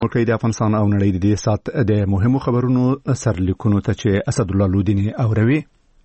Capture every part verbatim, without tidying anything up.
مرکز د افغانستان او نړۍ د دې سات د مهمو خبرونو سرلیکونو ته چې اسد الله لودینی اوروي.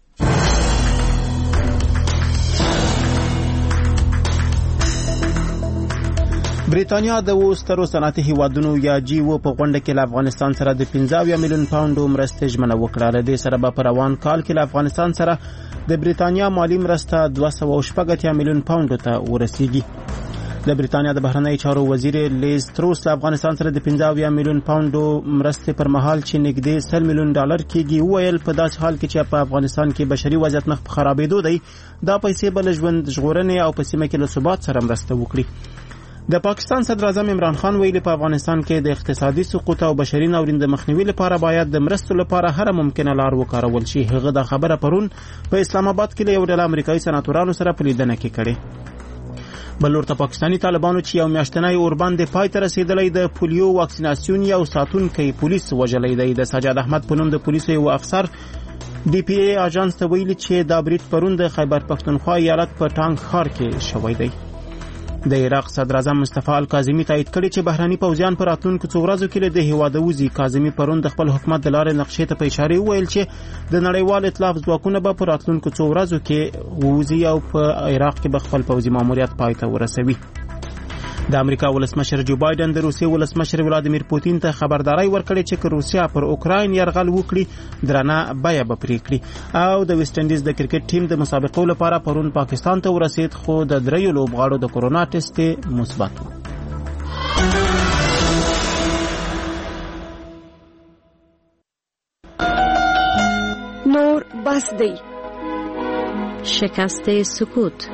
بریتانیا د وسترو صنعتي هیوادونو یا جی او په غونډه کې له افغانستان سره د پنځه میلیون پاونډو مرستې ژمنه وکړه. له دې سره به په روان کال کې له افغانستان سره د بریتانیا مالی مرسته دوه سوه شپږ اتیا میلیون پاونډو ته ورسیږي. د بریتانیا د بهرنی چارو وزیر لیز تروس له افغانستان سره د پنځه میلیون پاونډو مرستې پر مهال چې نږدې سل میلیون ډالر کېږي وویل په داسې حال کې چې په افغانستان کې بشري وضعیت مخ په خرابېدو دی، دا پیسې به له ژوند ژغورنې او په سیمه کې له ثبات سره مرسته وکړي. د پاکستان صدر اعظم عمران خان ویلي په افغانستان کې د اقتصادي سقوط او بشري ناورین د مخنیوي لپاره باید د مرستو لپاره هر ممکنه لار وکارول شي. هغه د خبره پرون په اسلام آباد کې له یو ډله امریکایي سناتورانو سره په لیدنه کې کړې. بل ورته پاکستاني طالبانو چې یو میاشتنی اوربند د پای ته رسیدلی د پولیو واکسیناسیون یو ساتونکی پولیس وژلی دی. د سجاد احمد په نوم د پولیسو یو افسر ډي پی ای اجانس ته ویلي چې دا برید پرون د خیبر پښتونخوا ایالت په ټانک ښار کې شوی دی. د عراق صدر اعظم مصطفی الکاظمي تایید کړی چې بهراني پوځیان پر راتلونکو څو ورځو کې له هیواده وځي. کاظمي پرون د خپل حکومت د لارې نقشې ته په اشاره وویل چې د نړیوال ائتلاف ځواکونه به پر راتلونکو څو ورځو کې وځي او په عراق کې به خپل پوځي ماموریت پای ته ورسوي. د امریکا ولسمشر جو بایدن د روسیې ولسمشر ولادیمیر پوتین ته خبرداري ورکړې چې که روسیا پر اوکراین یرغل وکړي درنه بیه به پرې کړي. او د ویسټ انډیز د کرکټ ټیم د مسابقو لپاره پرون پاکستان ته ورسید، خو د دریو لوبغاړو د کورونا ټیسټ مثبت و. نور بس دی شکست سکوت.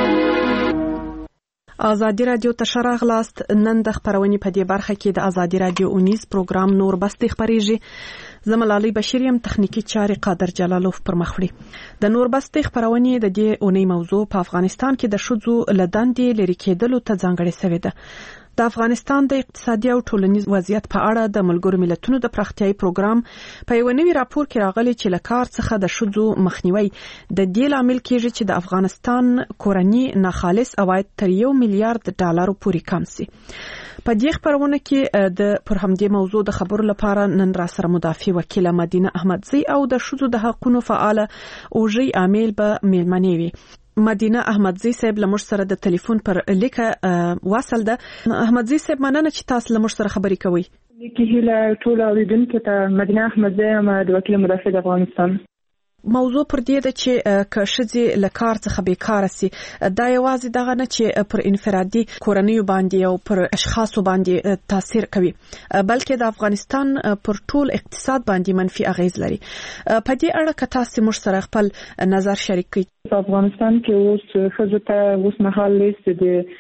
آزادی رادیو ته شراغلاست. نن د خبرونې په دې برخه کې د آزادی رادیو اونیز پروګرام نور بس دی خبرېږي. زملالي بشریم تخنیکی چاري قادر جلالوف پر مخ وړي. د نور بس دی خبرونې د دې اونۍ موضوع په افغانستان کې د ښځو له دندې لرې کېدلو ته ځانګړې شوې ده. د افغانستان د اقتصادي او ټولنیز وضعیت په اړه د ملګرو ملتونو د پراختیايي پروګرام په یو نوي راپور کې راغلي چې له کار څخه د ښځو مخنیوي د دې لامل کېږي چې د افغانستان کورني ناخالص عواید تر یو میلیارډ ډالرو پورې کم سي. په دې خبرونه کې د پر همدې موضوع د خبرو لپاره نن را سره مدافع وکیله مدینه احمدزی او د ښځو د حقوقو فعال اوجي عامل به میلمنې وي. مدینه احمدزی صاحب لمر سره د ټلیفون پر لیکه واصل ده. احمدزی صاحب مننه چې تاسو لمر سره خبرې کوي. لیکي هله ټول اوریدونکو ته مدینه احمدزی ام د وکیل مدافع د افغانستان. موضوع پر دې ده چې که ښځې له کار څخه بیکاره سي، دا یوازې دغه نه چې پر انفرادي کورنیو باندې او پر اشخاصو باندې تاثیر کوي، بلکې د افغانستان پر ټول اقتصاد باندې منفي اغیز لري. په دې اړه که تاسو موږ سره خپل نظر شریک کړئ. په افغانستان کې اوس ښځو ته اوس مهال لیست د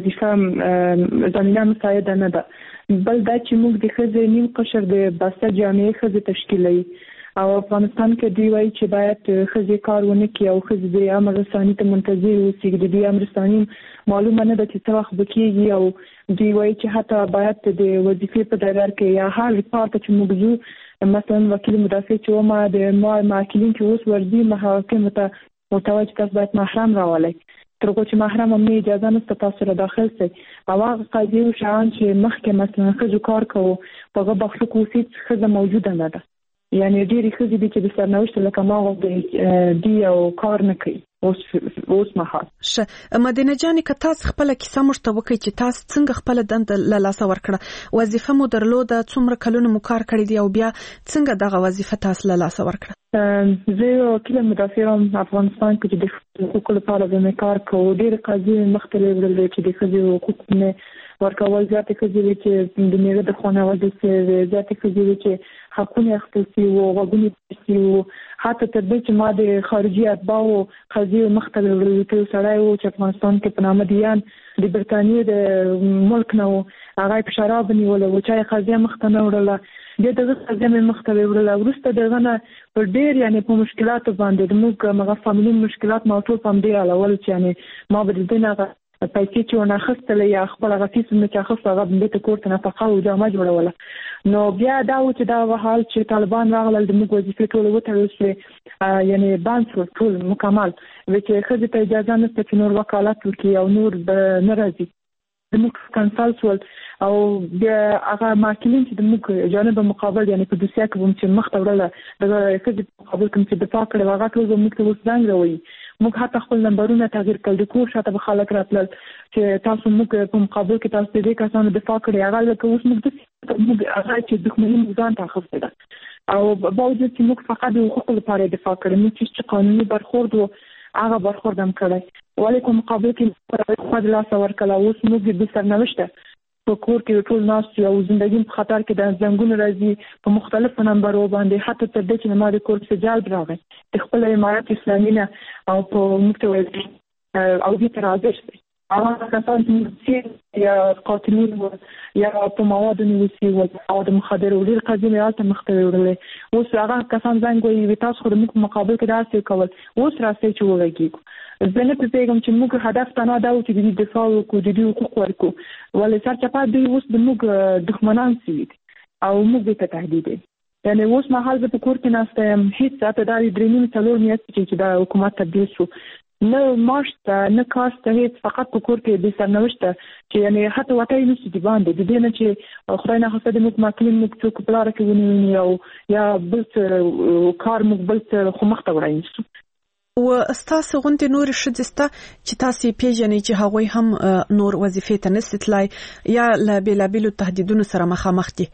وظیفه زمینه مساعده نه ده، بل دا چې موږ د ښځې نیم قشر د بسته جامعې ښځې تشکیلوي او افغانستان کې دی وایي چې باید ښځې کار ونه کړي او ښځې د امر رساني ته منتظر اوسي. د دې امر رساني معلومه نه ده چې څه وخت به کېږي او دوی وایي چې حتی باید د وظیفې په ډګر کې یا هر کار ته چې موږ ځو، مثلا وکیل مدافع چې ومه د محاکمین چې اوس ورځي محاکمو ته متوجه چې تاسو باید محرم راولئ، تر هغو چې محرم هم نه اجازه نشته تاسو را داخل شئ. او هغه قاضي او شاهان چې مخکې مثلا ښځو کار کوو په هغه بخښو کې اوسي ښځه موجوده نه ده. یعنی ډېرې ښځې دي چې د سرنوشت لکه ما غوښتل دي او کار نه کوي اوس اوس مهال. ښه مدینه جانې که تاسو خپله کیسه موږ ته وکړئ چې تاسو څنګه خپله دنده له لاسه ورکړه، وظیفه مو درلوده، څومره کلونه مو کار کړی دی او بیا څنګه دغه وظیفه تاسو له لاسه ورکړه؟ زه یو وکیل مدافع یم افغانستان کې چې د حقوقو لپاره به مې کار کوو. ډېرې قاضي مختلف ډلې چې د ښځې حقوق مې ورکول، زیاتې ښځې وې چې د میوې د خونه وژل شوې، زیاتې ښځې وې چې حقونه اخیستل شوي وو، غوږونه یې شوي وو، حتی تر دې چې ما د خارجي اتباعو قاضي مختلف ډلې کې سړی وو چې افغانستان کې په نامه دیان د برټانیې د ملک نه وو، هغه یې په شرابو نیولی وو، چا یې قاضیه مخته نه وړله، بیا دغه قاضیه مې مخته وړله. وروسته دغه نه پر ډېر یعنې په مشکلاتو باندې د موږ هغه فامیلي مشکلات ما ټول په همدې اړول چې یعنې ما به د دې نه پیسې چې ونه اخیستلې یا خپل هغه فیس مې چې اخیسته هغه بېرته کور ته نفقه او جامه جوړوله. نو بیا دا و چې دا حال چې طالبان راغلل د موږ وظیفې ټولې وتړل شوې، یعنې بند شول ټول مکمل، چې ښځې ته اجازه نشته چې نور وکالت وکړي او نور به نه راځي. زموږ کنسل شول او بیا هغه ماکلین چې د موږ جانب مقابل یعنی په دوسیه کې هم چې مخ ته وړله د خځې مقابل کوم چې دفاع کړي هغه ټول موږ ته وسنګ راوي موږ حتی خپل نمبرونه تغییر کړل د کور شاته به خلک راتلل چې تاسو موږ په مقابل کې تاسو دې کسانو دفاع کړي هغه لکه اوس موږ د موږ هغه چې دښمني موږ ځان ته اخیستې ده او باوجود چې موږ فقط د حقوقو لپاره دفاع کړي موږ چې قانوني برخورد و هغه برخورد هم کړی ولې په مقابل کې خپل لاس ورکړل اوس موږ د سرنوشت په کور کې ټول ناس یو ژوندۍ په خطر کې د زنګونو راځي په مختلفو نمبرو باندې حتی تر دې چې ما د کور څخه جال راغی د خپل امارات اسلامي نه او په مختوي او دې تر راځي هغه کسان چې یا قاتلین و یا په موادو نیوسي و او د مخدر ولر قضیه یاته مختوي ورلې اوس هغه کسان څنګه وي تاسو خو د مقابل کې داسې کول اوس راځي چې وګورئ زه نه پېږم چې موږ هدف تنه دا و چې د دفاع وکړو د دې حقوق ورکو ولې سرچپه دی اوس د موږ دښمنان سي او موږ ته تهدید یعنی اوس مهال په کور کې ناستم هیڅ ته د درېنیم څلور میاشتې چې د حکومت تبدیل شو نه ماشته نه کاسته هیڅ فقط په کور کې د سرنوشت چې یعنی حتی وټای نشي دی باندې د دې نه چې خدای نه خاصه د موږ ماکلین موږ څوک په لار کې ونیو او یا بل کار موږ بل خو مخ ته وړاندې و استاسو غونډې نور شدسته چې تاسو پیژنې چې هغوی هم نور وظیفې ته نستلای یا لا بلا بلو تهدیدونو سره مخامخ دي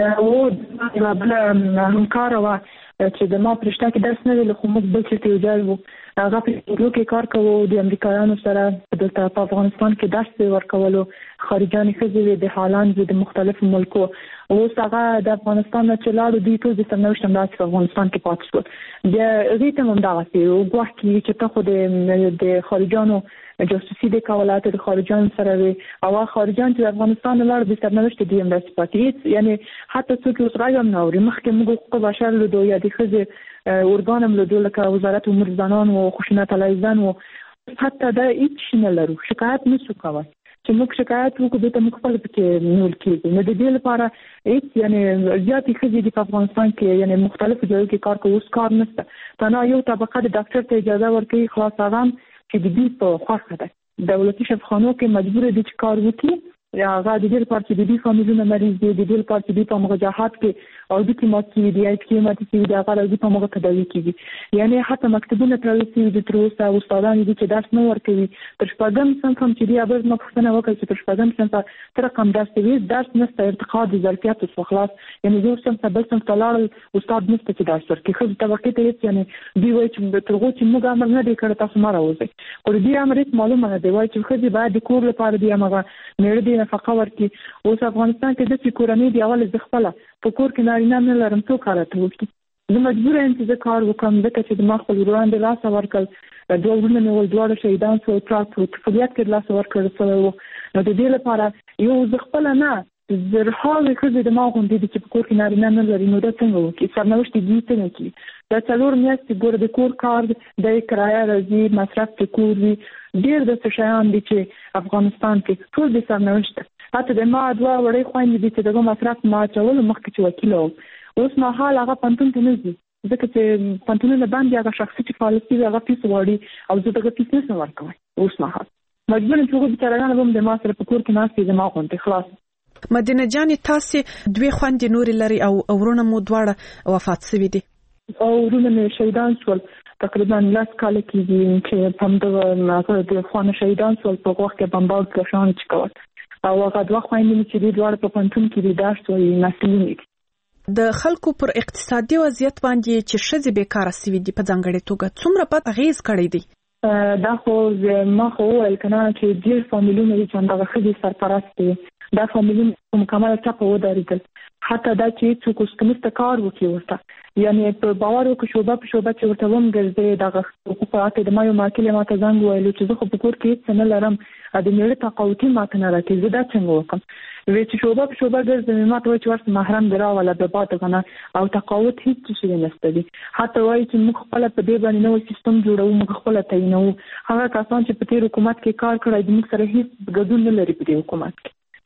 او بل همکار وا چې د ما پرشته کې درس نه ویل خو موږ بل څه ته وځل وو هغه په کې کار کوو د امریکایانو سره د افغانستان کې درس ورکولو خارجاني خزې د حالان د مختلفو ملکو او څنګه د افغانستان نه چلاړو دي ټول د سرنوشت هم په افغانستان کې پاتې شو د ریته هم دا وسی او ګواکې چې ته خو د د خارجانو جاسوسي د کولاته د خارجان سره وي او خارجان چې افغانستان لپاره د سرنوشت دی هم پاتې یعنی حتی څوک اوس راغم نوري مخکې موږ حقوق بشر له دوی د خزې اورګانم له دوی لکه وزارت امور زنان او خشونت علیه زن او حتی دا هیڅ نه لرو شکایت نشو کوي چې موږ شکایت وکړو د موږ خپل کې نور کېږي نو د دې لپاره هیڅ یعنی زیاتې خزې د افغانستان کې یعنی مختلفو ځایونو کې کار کوي اوس کار نشته تنها یو طبقه د ډاکټر ته اجازه ورکړي خلاص هغه چې د دې په خوښه ده دولتي شفاخانو کې مجبور دي چې کار وکړي یا هغه د دې لپاره چې د دې فامیلونو مریض دي د دې لپاره چې په مغجاحات کې او د کیمات کې دی آی پی ماته کې د هغه د په مغه تداوی کیږي یعنی حتی مکتبونه ترلاسي د تروسه او استادان دي چې درس نه ورکوي تر شپږم صنف هم چې دی ابد ما پوښتنه وکړه چې تر شپږم صنف تر کوم درس دی درس نشته ارتقا د ظرفیت او خلاص یعنی یو صنف بل صنف تلار استاد نشته چې درس ورکړي خو د طبقه ته یعنی دی وایي چې ترغو چې موږ امر نه دی کړی تاسو ما راوځي او دې امر معلومه نه دی وایي چې خو دې بعد د کور لپاره دی هغه مېړه دی نفقه ورکړي اوس افغانستان کې د کورنۍ دی اول ځخپله په کور کې نارینه نه لرم څو کار ته وکړي زه مجبور یم چې زه کار وکړم ځکه چې د ما خپل وړاندې لاس ورکړل دوه ورونه مې ول دواړه شهیدان شول تراک په طبیعت کې لاس ورکړل سره وو نو د دې لپاره یو ځخپله نه زرهاوې ښځې د ما غوندې دي چې په کور کې نارینه نه لري نو دا څنګه وکړي سرنوشت دي څنګه کړي دا څلور میاشتې ګوره د کور کار د کرایه راځي مصرف د کور وي ډېر داسې شیان دي چې افغانستان کې ټول د سرنوشت حتی د ما دوه وړې خویندې دي چې دغه مصرف ما اچولو مخکې چې وکیل وم اوس مهال هغه پوهنتون ته نه ځي ځکه چې پوهنتونونه باندې هغه شخصي چې فعالیت کوي هغه فیس غواړي او زه دغه فیس نشم ورکوی اوس مهال مجبور یم چې هغوی بېچارهګان به د ما سره په کور کې ناست دي زما غوندې خلاص مدینه جانې تاسې دوې خویندې نورې لري او ورونه مو دواړه وفات شوي دي او ورونه مې شهیدان شول تقریبا لس کاله کېږي چې په همدغه د خوانه شهیدان شول په وخت کې بمبارد کشان چې کول او هغه دوه خویندې چې دي دواړه په پوهنتون کې دي درس وایي محصلین دي د خلکو پر اقتصادي وضعیت باندې چې ښځې بیکاره سوي دي په ځانګړې توګه څومره بد اغېز کړی دی دا خو ما خو وویل که نه چې ډېر فامیلونه دي چې همدغه ښځې سرپرست دي دا فامیلونه په مکمله ټپه ودرېدل حتی دا چې څوک اوس کمیسته کار وکړي ورته یعنی په باور وکړو شوبه په شوبه چې ورته ومګرځې دغه حقوق په اړه د ما یو ماکل ما ته زنګ وویلو چې زه خو په کور کې هېڅ نه لرم د مېړه تقاوتي ما ته نه راکړي زه دا څنګه وکړم وی چې شوبه په شوبه ګرځم ما ته وایي چې ورته محرم دې راوله د با دغه نه او تقاوت هېڅ شی نشته دي حتی وایي چې موږ خپله په دې باندې نوی سیستم جوړوو موږ خپله تعینوو هغه کسان چې په تېر حکومت کې کار کړی د موږ سره هېڅ ګډون نه لري په دې حکومت کې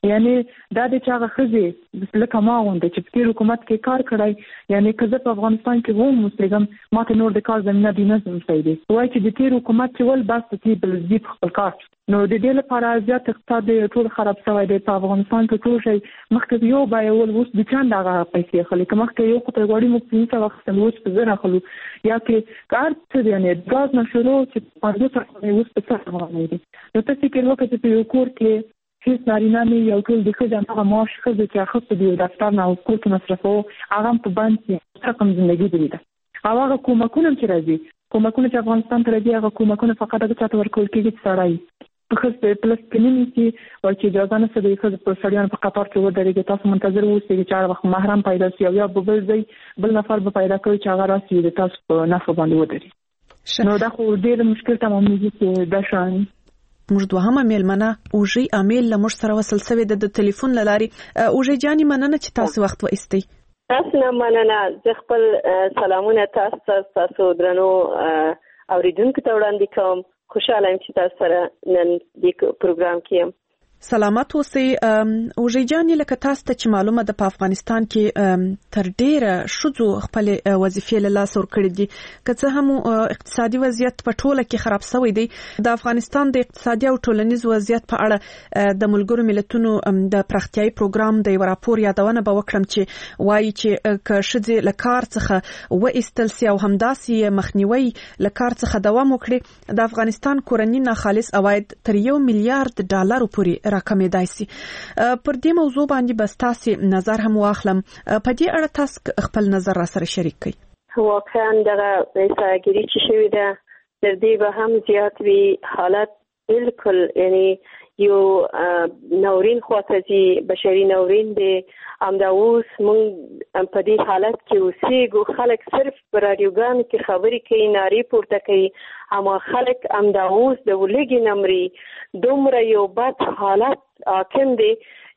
یعنی دا د چا غخزه لکه ما غونډه چې په حکومت کې کار کړی یعنی که زه په افغانستان کې ووم مسلم ماته نور د کار زمينه دي نه سمسایدي وای چې د تیر حکومت چې ول بس ته بل زی خپل کار نو د دې لپاره ازیات اقتصاد ټول خراب شوی دی په افغانستان کې ټول شي مخکې یو بای ول اوس د چاند هغه پیسې خلک مخکې یو خطر غوړي مو په څه وخت له اوس په زره خلو یا کې کار څه دی نه غاز نشرو چې په دې سره اوس په څه باندې دي نو تاسو کې وکړئ چې یو کور کې هیڅ نارینه نه یو ټول د خځې هغه معاش خځې چې هغه په دې دفتر نه او کور کې مصرفو هغه په باندې رقم ژوندۍ دی دا او هغه کومکونه چې راځي کومکونه چې افغانستان ته راځي هغه کومکونه فقط هغه چاته ورکول کېږي چې سړی په خپل پلس کمینی کې ورچې اجازه نه سده خځې په سړیان په قطار کې ودرېږي تاسو منتظر اوسئ چې هغه وخت محرم پیدا شي او یا بل ځای بل نفر به پیدا کوي چې هغه راسي د تاسو په نفع باندې ودرېږي نو دا خو ډېر مشکل تمامېږي چې دا شان موږ دوهمه میلمنه اوجي امیل له موږ سره وصل سوي د ټلیفون لاري اوجي جاني مننه چې تاسو وخت وایستئ تاسو نه مننه زه خپل سلامونه تاسو تاسو درنو اوریدونکو ته وړاندې کوم خوشاله یم چې تاسو سره نن د پروګرام کې یم سلامت اوسئ اوجي جاني لکه تاسو ته چې معلومه ده په افغانستان کې تر ډیره شذو خپل وظیفې له لاس ورکړي دي که څه هم اقتصادي وضعیت په ټوله کې خراب شوی دی د افغانستان د اقتصادي او ټولنیز وضعیت په اړه د ملګرو ملتونو د پراختیايي پروګرام د یو راپور یادونه به وکړم چې وایي چې که شذې له کار څخه وایستل سي او همداسې مخنیوي له کار څخه دوام وکړي د افغانستان کورنی ناخالص عواید تر یو میلیارډ ډالر پورې راکمېدای شي پر دې موضوع باندې بس تاسو نظر هم واخلم په دې اړه تاسو خپل نظر را سره شریک کړئ واقعا دغه پیساګری چې شوی ده تر دې به هم زیات وی حالت بالکل یعنی یو نورین خواته بشري نورین دی امدا اوس مونږ په دې حالت کې اوسېږو خلک صرف په رادیوګان کې خبرې کوي ناری پورته کوي اما خلک امدا اوس د ولګي نمرې دومره یو بد حالت حاکم دی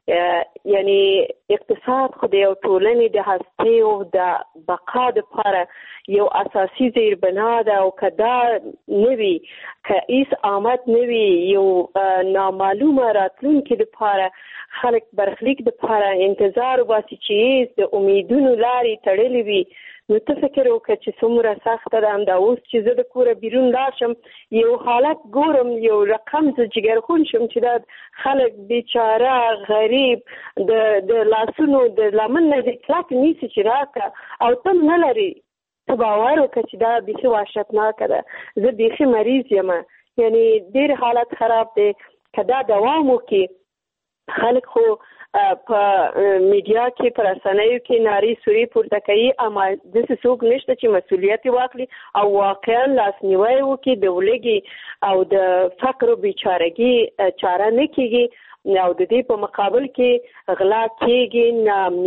یعنی اقتصاد خو د یو ټولنې د هستې او د بقا لپاره یو اساسي زیربنا ده او کدا نوي که هیڅ آمد نوي یو نامعلومه راتلونکي لپاره خلک برخلیک لپاره انتظار وباسي چې د امیدونو لارې تړلې وي نو ته فکر وکړه چې څومره سخته ده همدا اوس چې زه د کوره بیرون لاړ شم یو حالت ګورم یو رقم زه جګرخون شم چې دا خلک بیچاره غریب د د لاسونو د لمن نه د کلک نیسي چې راکړه او تم نه لري ته باور وکړه چې دا بیخي وحشتناکه ده زه بیخي مریض یم یعنی ډېر حالت خراب دی که دا دوام وکړي خلک خو په میډیا کې پر رسنیو کې ناری سوري پورته کوي اما د څوک نشته چې مسؤلیت واخلي او واقعا لاسنیوي وکړي د ولګي او د فقر او بیچارهګي چاره نه کیږي او د دې په مقابل کې غلا کېږي نامني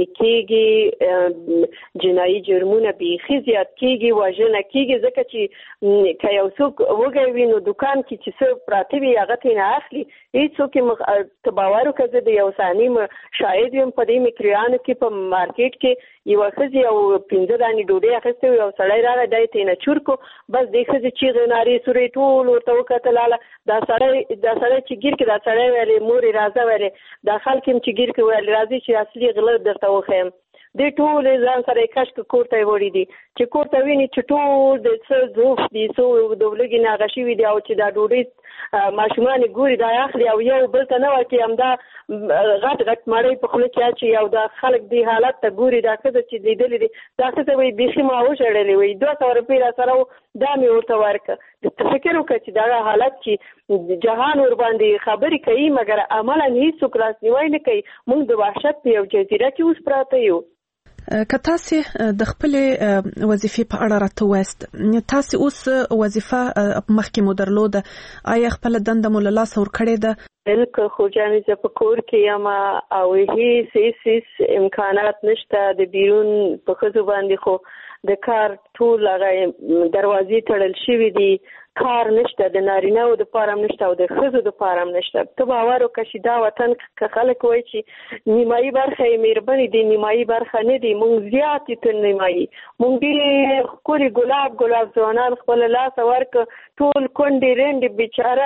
کېږي جنایي جرمونه بیخي زیات کېږي وژنه کېږي ځکه چې که یو څوک وږی وي نو دوکان کې چې څه پراته وي هغه ترې نه اخلي هېڅوک یې ته باور وکړه زه د یو ثاني شاهد یم په دې مکریانو کې په مارکیټ کې یوه ښځې او پنځه دانې ډوډۍ اخیستې وي او سړی راغی دا یې ترېنه چور کړو بس دې ښځې چیغې نارې سورې ټول ورته وکتل دا سړی دا سړی چې ګیر کې دا سړی ویلې مور یې راځه ویلې دا خلک یم چې ګیر کې ویلې راځي چې اصلي غله درته وښیم دې ټول ځان سره یې کشک کور ته یې وړي دي چې کور ته ویني چې ټول د څه ظروف دي څو د ولږې نه هغه شوي دي او چې دا ډوډۍ ماشومان یې ګوري دا اخلي او یو بل ته نه ورکوي همدا غټ غټ مړۍ په خوله کې اچوي او دا خلک دې حالت ته ګوري دا ښځه چې لیدلې دي دا ښځه وایي بیخي ما وژړلې وایي دوه سوه روپۍ را سره دا مې ورته ورکړه ته فکر وکړه چې دا حالت چې جهان ورباندې خبرې کوي مګر عملا هېڅوک لاسنیوی نه کوي موږ د وحشت په یو جزیره کې اوس پراته یو که تاسو د خپل وظیفې په اړه راته وایست تاسو اوس وظیفه مخکې مو درلوده آیا خپل دنده مو له لاسه ورکړې ده بالکل خو جانې زه په کور کې یم او هیڅ هیڅ امکانات نشته د بیرون په ښځو باندې خو د کار ټول هغه دروازې تړل شوي دي کار نشته د نارینه‌و دپاره هم نشته او د ښځو دپاره هم نشته ته باور وکړه چې دا وطن که خلک وایي چې نیمایي برخه یې مېرمنې دي نیمایي برخه نه دي موږ زیات یو تر نیمایي موږ ډېرې ښکلي ګلاب ګلاب ځوانان خپله لاسه ورکړه ټول کونډې رنډې بیچاره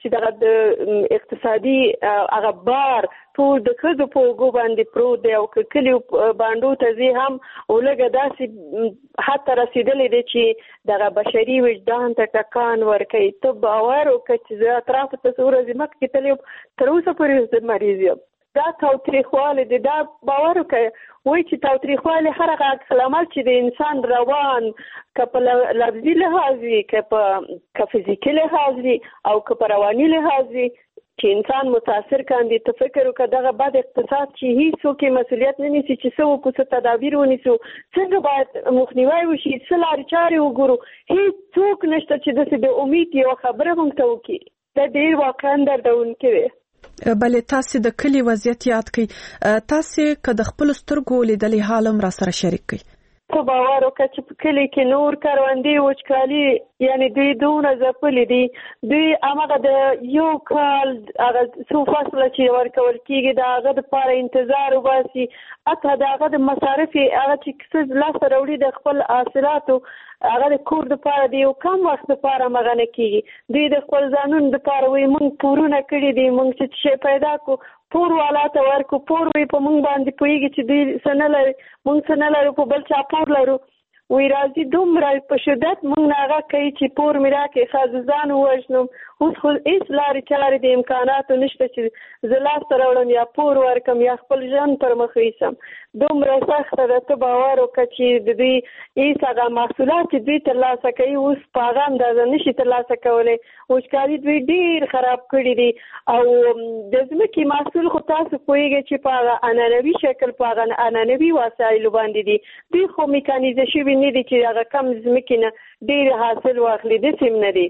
چې دغه د اقتصادي هغه بار ټول د ښځو په اوږو باندې پروت دی او که کلیو بانډو ته ځي هم ولږه داسې حتی رسېدلی دی چې دغه بشري وجدان ته ټکان ورکوي. ته باور وکړه چې زه اطرافو ته څو ورځې مخکې تللی یم، تر اوسه پورې زه مریض یم. دا تاوتریخوالی دی، دا باور وکړه وایي چې تاوتریخوالی هر هغه عکس العمل چې د انسان روان که په لفظي لحاظ وي، که په فزیکي لحاظ وي او که په رواني لحاظ وي چې انسان متاثر کاندي. ته فکر وکړه دغه بد اقتصاد چې هیڅوک یې مسؤلیت نه نیسي چې څه وکړو، څه تدابیر ونیسو، څنګه باید مخنیوی وشي، څه لارې چارې وګورو. هیڅوک نشته چې داسې د امید یوه خبره موږ ته وکړي. دا ډېر واقعا دردونکی دی. بلې تاسې د کلي وضعیت یاد کړئ، تاسې که د خپلو سترګو لیدلی حال هم را سره شریک کړئ. ته باور وکړه چې په کلي کې نور کروندې وچکالي یعنی دوی دونه ځپلي دي. دوی هماغه د یو کال هغه څو فصله چې ورکول کېږي د هغه دپاره انتظار وباسي، حتی د هغه د مصارف هغه چې څه لاسته راوړي د خپل حاصلاتو هغه د کور دپاره د یو کم وخت دپاره هماغه نه کېږي. دوی د خپل ځانونو دپاره وایي موږ پورونه کړي دي، موږ چې شی پیدا کړو پور والا ته ورکو، پور وایي په موږ باندې پوهېږي چې دوی څه نه لري، موږ څه نه لرو، په بل چا پور لرو. وی راځي دومره په شدت موږ نه هغه کوي چې پور مې راکړې ښه ځان ووژنم. اوس خو هېڅ لارې چارې د امکاناتو نشته چې زه لاسته راوړم یا پور ورکړم یا خپل ژوند پر مخ ویسم. دومره سخته ده. ته باور وکړه چې د دوی هېڅ هغه محصولات چې دوی ترلاسه کوي اوس په هغه اندازه نشي ترلاسه کولی. وچکالي دوی ډېر خراب کړي دي او د ځمکې محصول خو تاسو پوهېږئ چې په هغه عنعنوي شکل په هغه عنعنوي وسایلو باندې دي. دوی خو میکانیزه شوي نه دي چې هغه کم ځمکې نه ډېر حاصل واخلي، داسې هم نه دي.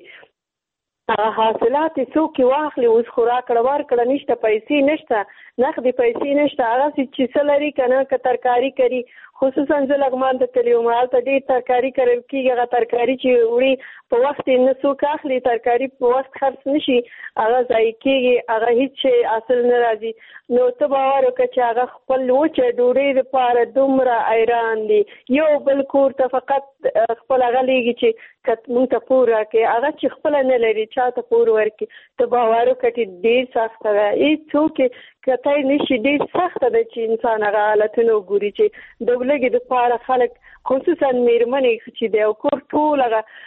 هغه حاصلات یې څوک یې واخلي، اوس خو راکړه ورکړه نشته، پیسې نشته، نقدې پیسې نشته. هغسې چې څه لري که نه که ترکاري کوي، خصوصا زه لغمان ته تللی وم، هلته ډېر ترکاري کرل کېږي. هغه ترکاري چې وړي په وخت یې نه څوک اخلي، ترکاري په وخت خرڅ نه شي، هغه ضایع کېږي، هغه هېڅ شی حاصل نه راځي. نو ته باور وکړه چې هغه خپل وچه ډوډۍ دپاره دومره حیران دي. یو بل کور ته فقط خپل هغه لیږي چې که موږ ته پور راکړي، هغه چې خپله نه لري چا ته پور ورکړي. ته باور وکړه چې ډېر سخته ده. هېڅوک یې کتی نه شي. ډېر سخته ده چې انسان هغه حالتونه وګوري چې د ولږې دپاره خلک خصوصا مېرمنې چې دی او کور ټول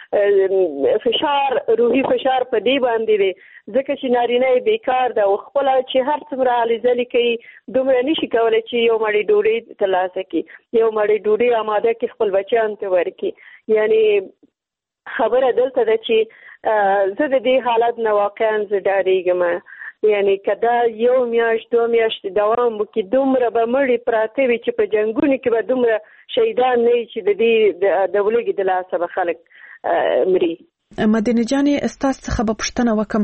هغه فشار روحي فشار په دې باندې دی، ځکه چې نارینه یې بیکار ده او خپله چې هر څومره هلې ځلې کوي دومره نه شي کولی چې یو مړۍ ډوډۍ ترلاسه کړي، یو مړۍ ډوډۍ اماده کړي خپل بچیانو ته ورکړي. یعنې خبره دلته ده چې زه د دې حالت نه واقعا زه ډارېږم. یعنی که دا یو میاشت دو میاشتې دوام وکړي دومره به مړي پراته وي چې په جنګونو کې به دومره شهیدان نه وي چې د دې د ولږې د لاسه به خلک مري. مدینه جانې ستاسو څخه به پوښتنه وکړم،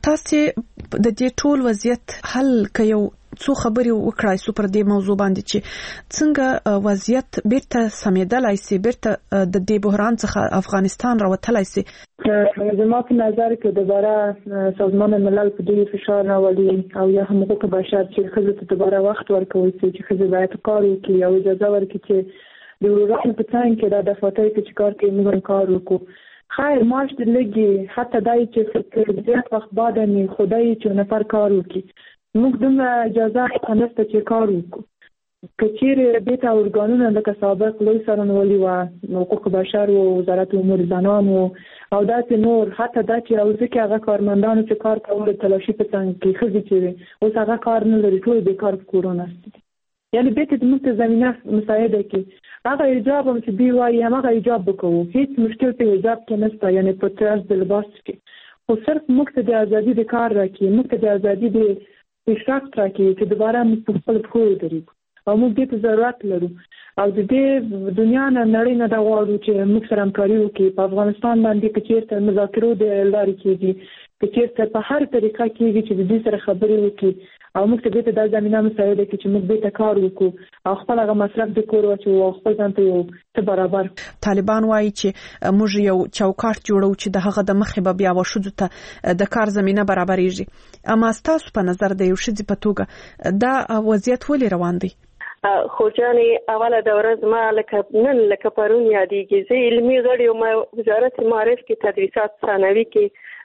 تاسې د دې ټول وضعیت حل که یو څو خبرې وکړای سو پر دې موضوع باندې چې څنګه وضعیت بیرته سمېدلای سي، بیرته د دې بحران څخه افغانستان راوتلای سي؟ زما په نظر کې دوباره سازمان ملل په دې فشار راولي او یا هم حقوق بشر چې ښځو ته دوباره وخت ورکوي چې ښځې باید کار وکړي او اجازه ورکړي چې د ورورانو په څنګ کې د دفاترو کې چې کار کوي موږ کار وکړو. خیر ماش د لګي حتی دای چې زیات وخت بعد نه خدای چې نفر کار وکړي، موږ دومره اجازه نشته چې کار وکړو. که چیرې دې ته ارګانونه لکه سابق لوی څارنوالي وه، حقوق بشر و وزارت امور زنان و او داسې نور، حتی دا چې او ځکه هغه کارمندانو چې کار کول تلاشي په څنګ کې ښځې چې وي اوس هغه کار نه لري، ټول بیکار په کورونه دي. یعنې دې ته زموږ ته زمینه مساعده کړي. هغه حجاب هم چې دوی وایي هماغه حجاب وکړو، هېڅ مشکل په حجاب کې نشته، یعنې په طرز د لباس کې، خو صرف موږ ته د ازادي د کار راکړي، موږ ته د ازادي د پیشرفت راکړي چې دوباره موږ په خپلو پښو ودرېږو او موږ دې ته ضرورت لرو. او د دې دنیا نه نړۍ نه دا غواړو چې موږ سره همکاري وکړي. په افغانستان باندې که چېرته مذاکرو د لارې کېږي، که چېرته په هر طریقه کېږي چې د دې سره خبرې وکړي او موږ ته دې ته دا زمینه مساعده کړي چې موږ دې ته کار وکړو او خپل هغه مصرف د کور واچو او خپل ځان ته یو څه برابر. طالبان وایي چې موږ یو چوکاټ جوړو چې د هغه د مخې به بیا وښځو ته د کار زمینه برابرېږي. اما ستاسو په نظر د یو ښځې په توګه دا وضعیت ولې روان دی؟ خو جانې اوله دوره زما لکه نن لکه پرون یادېږي. زه علمي غړی وم، وزارت معارف کې تدریسات ثانوي کې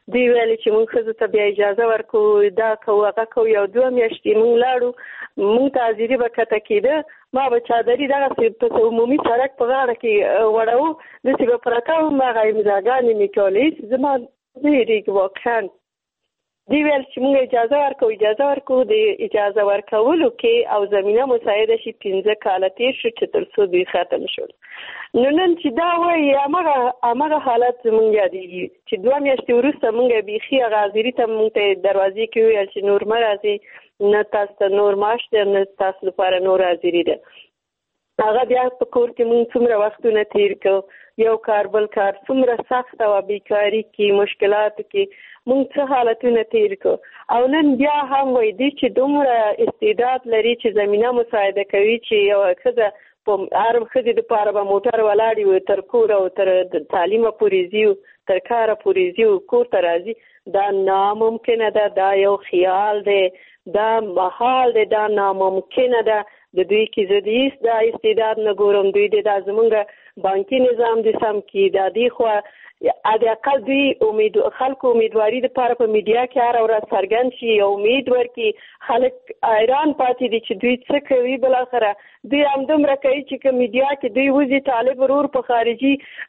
دوی ویل چې موږ ښځو ته بیا اجازه ورکړو دا کوو هغه کوو. یو دوه میاشتې موږ لاړو، موږ ته حاضري به کته کېده، ما به چادري دغسې په عمومي سړک په غاړه کې وړو، داسې به پرته وم، هغه امضاګانې مې کولې. زما نه هېرېږي واقعا. دوی ویل چې موږ اجازه ورکوو اجازه ورکوو د اجازه ورکولو کې او زمینه مساعده شي. پنځه کاله تېر شو چې تر څو دوی ختم شول. نو نن چې دا وایي همغه همغه حالت زموږ یادېږي چې دوه میاشتې وروسته موږ بیخي هغه حاضري ته موږ ته دروازې کې وویل چې نور مه راځئ، نه تاسو ته نور معاش دی، نه تاسو لپاره نور حاضري ده. هغه بیا په کور کې موږ څومره وختونه تېر کړو، یو کار بل کار، څومره سخته وه، بیکاري کې مشکلاتو کې موږ څه حالتونه تېر کړو. او نن بیا هم وایي دوی چې دومره استعداد لري چې زمینه مساعده کوي چې یوه ښځه په هر ښځې دپاره به موټر ولاړ وي، تر کوره او تر تعلیمه پورې ځي، تر کاره پورې ځي او کور ته راځي. دا ناممکنه ده، دا یو خیال دی، دا محال دی، دا ناممکنه ده. د دوی کې زه د هېڅ دا استعداد نه ګورم. دوی د دا زمونږ بانکي نظام د سم کړي، دا دې خوا د اقل دوی امید خلکو امیدواري دپاره په میډیا کې هره ورځ څرګند شي، یو امید ورکړي. خلک حیران پاتې دي چې دوی څه کوي. بالاخره دوی همدومره کوي چې که میډیا کې دوی وځي طالب ورور په خارجي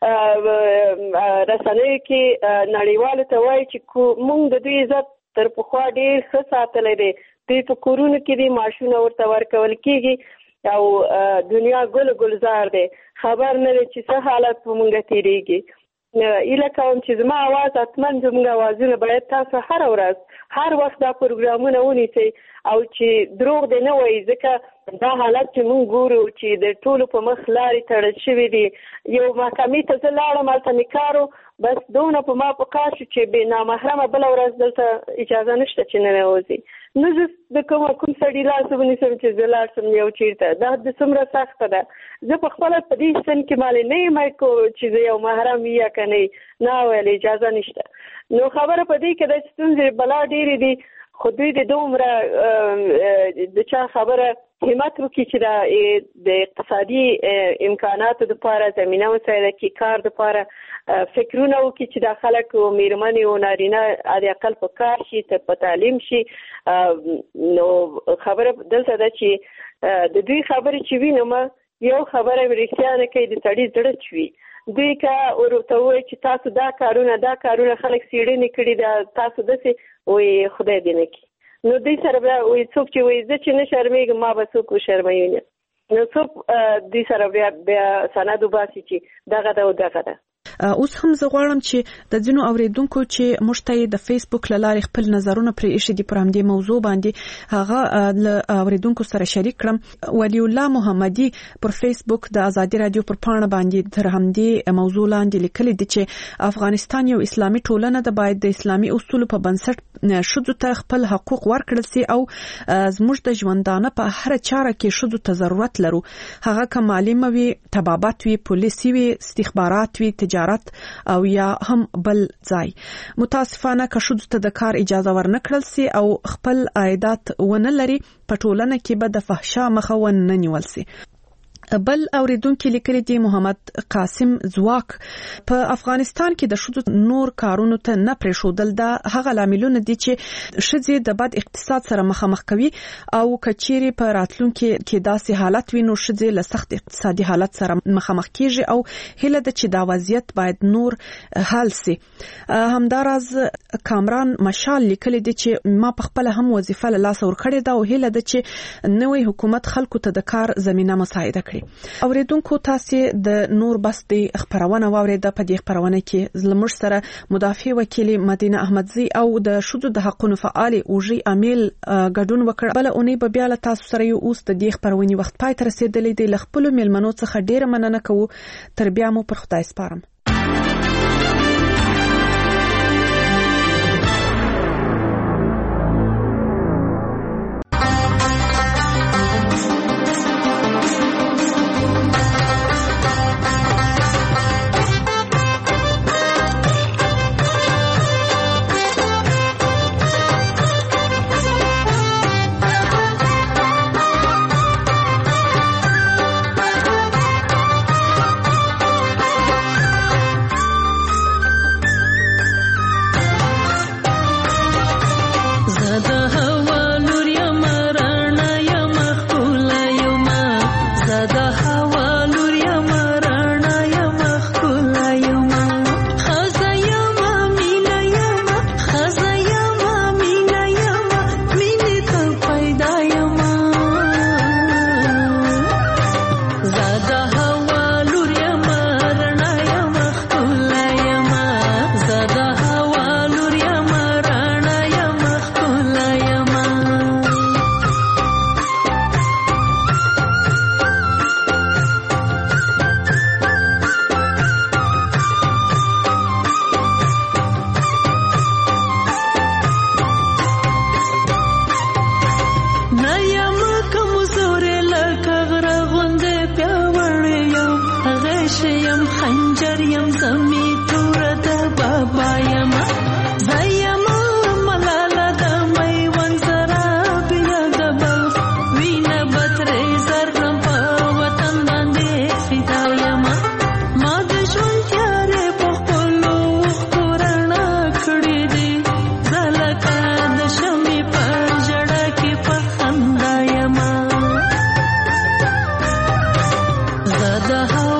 رسنیو کې نړیوالو ته وایي چې موږ د دوی عزت تر پخوا ډېر ښه ساتلی دی. دوی په کورونو کې دي، معاشونه ورته ورکول کېږي او دنیا ګل ګلزار دی. خبر نه دی چې څه حالت په موږ تېرېږي. ایله کوم چې زما اواز حتما زموږ اوازونه باید تاسو هره ورځ هر وخت دا پروګرامونه ونیسئ او چې دروغ دی نه وایي، ځکه دا حالت چې موږ ګورو چې د ټولو په مخ لارې تړل شوي دي. یو محکمې ته زه لاړم، هلته مې کار و، بس دونه په ما په کار شو چې بې نامحرمه بله ورځ دلته اجازه نشته چې ننوځي. نو زه د کوم کوم سړي لاس ونیسم چې زه لاړ شم یو چېرته. دا د څومره سخته ده. زه په خپله په دې سن کې مالې نه یم چې زه یو محرم وي یا که نه نه ویل اجازه نشته. نو خبره په دې کې ده چې ستونزې بلا ډېرې دي، خو دوی د دومره د چا خبره همت وکړي چې د اقتصادي امکاناتو دپاره زمینه مساعده کړي، کار دپاره فکرونه وکړي چې دا خلک و میرمنې و نارینه د اقل په کار شي، په تعلیم شي. نو خبره دلته ده چې د دوی خبرې چې وینم یو خبره رښتیا نه کوي، د سړي زړه چوي. دوی که ورته ووایي چې تاسو دا کارونه دا کارونه خلک څېړنې کړي ده، تاسو داسې وایي خدای دې نه کړي. نو دوی سره بیا وایي څوک چې وایي زه چې نه شرمېږم ما به څوک وشرموي نه. نو څوک دوی سره بیا بیا سند وباسي چې دغه ده او دغه ده. اوس هم زه غواړم چې د ځینو اوریدونکو چې موږ ته د فیسبوک له لارې خپل نظرونه پرې ایښي دي پر همدې موضوع باندې، هغه له اوریدونکو سره شریک کړم. ولی الله محمدي پر فیسبوک د ازادي رادیو پر پاڼه باندې تر همدې موضوع لاندې لیکلي دي چې افغانستان یو اسلامي ټولنه ده، باید د اسلامي اصولو په بنسټ ښځو ته خپل حقوق ورکړل سي او زموږ د ژوندانه په هر چاره کې ښځو ته ضرورت لرو، هغه که معلم وي، طبابت وي، پولیسي وي، استخبارات وي، تجارت او یا هم بل ځای. متاسفانه که ښځو ته د کار اجازه ورنکړل سي او خپل عایدات ونه لري، په ټولنه کې به د فحشا مخه ونه نیول سي. بل اوریدونکو لیکلي دي محمد قاسم ځواک په افغانستان کې د ښځو نور کارونو ته نه پرېښودل دا هغه لاملونه دي چې ښځې د بد اقتصاد سره مخامخ کوي او کچيري په راتلونکو کې داسې حالت وي نو ښځې له سخت اقتصادي حالت سره مخامخ کیږي او هله د چې دا وضعیت باید نور حل سي. همداراز کامران مشال لیکلي دي چې ما په خپل هم وظیفه له لاس ور کړې ده او هله د چې نوې حکومت خلکو ته د کار زمينه مساعده کړي. اوریدونکو تاسو د نور بس د خبرونه واوریده. په دې خبرونه کې زلمر سره مدافع وکیل مدینه احمدزی او د شذو د حقوقو فعال اوجي امیل ګډون وکړ. بل اونۍ به بیا له تاسو سره یو اوس د دې خبرونې وخت پای ته رسیدلې دی. لخپل میلمنو څخه ډیره مننه کوو. تر بیا مو پر خدای سپارم. The